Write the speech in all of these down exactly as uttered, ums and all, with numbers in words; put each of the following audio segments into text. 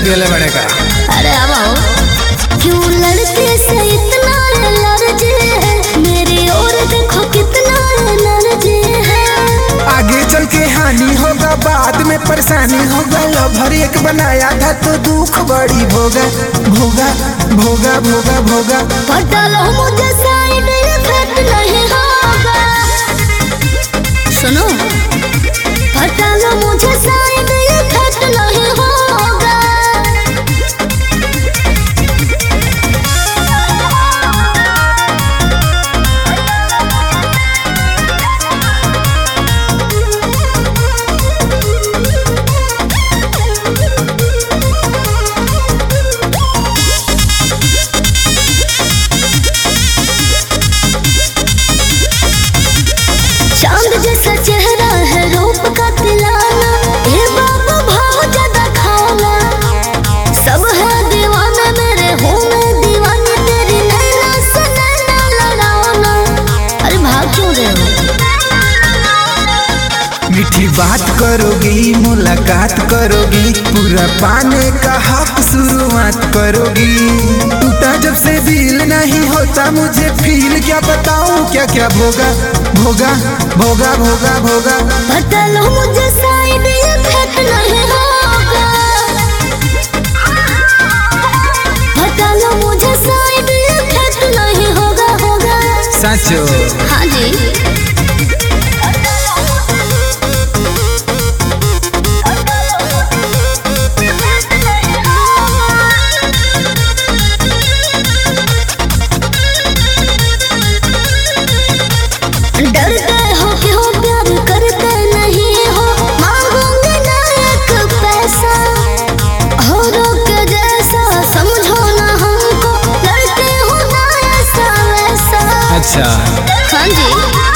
पियले बड़े का। अरे अब आओ। क्यों लड़के से इतना एलर्जी है, मेरी ओर देखो कितना एनर्जी है। आगे चल के हानि होगा, बाद में परेशानी होगा। लवर एक बनाया था तो दुख बड़ी भोगा भोगा भोगा भोगा भोगा। पटालो मुझे साइड इफेक्ट नहीं होगा। सुनो, पटालो मुझे साइड इफेक्ट नहीं होगा। चांद जैसा चेहरा है, रूप का तिलाना, हे बाबू भाव ज्यादा खाना। सब है दीवाना मेरे, हूँ मैं दीवानी तेरी, नैना से नैना लड़ाना। अरे भाग क्यों रहे हो? मीठी बात करोगी, मुलाकात करोगी, पूरा पाने का हक शुरुआत करोगी। टूटा जब से दिल नहीं होता मुझे फील, क्या बताऊं क्या क्या भोगा भोगा भोगा भोगा भोगा। पटालो मुझे साइड इफेक्ट नहीं होगा। पटालो मुझे साइड इफेक्ट नहीं होगा होगा। सचो? हाँ जी। डरते हो क्यों, प्यार करते नहीं हो, मांगोगे ना एक पैसा। औरों के जैसा समझो ना हमको, लड़ते हो ना ऐसा वैसा। अच्छा। हाँ जी।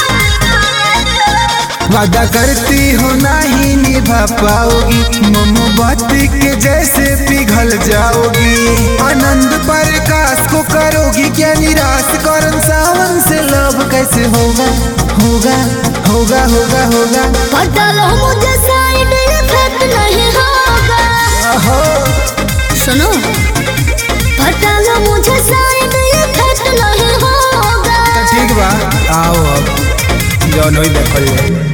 वादा करती हो नहीं निभा पाओगी, मोमबत्ती के जैसे पिघल जाओगी। आनंद प्रकाश को करोगी क्या निराश, करण सावन से लव कैसे होगा होगा होगा होगा होगा। पटालो मुझे साइड इफेक्ट नहीं होगा। सुनो, पटालो मुझे साइड इफेक्ट नहीं होगा। ठीक बा, आओ अब जौन होई देखल जाए।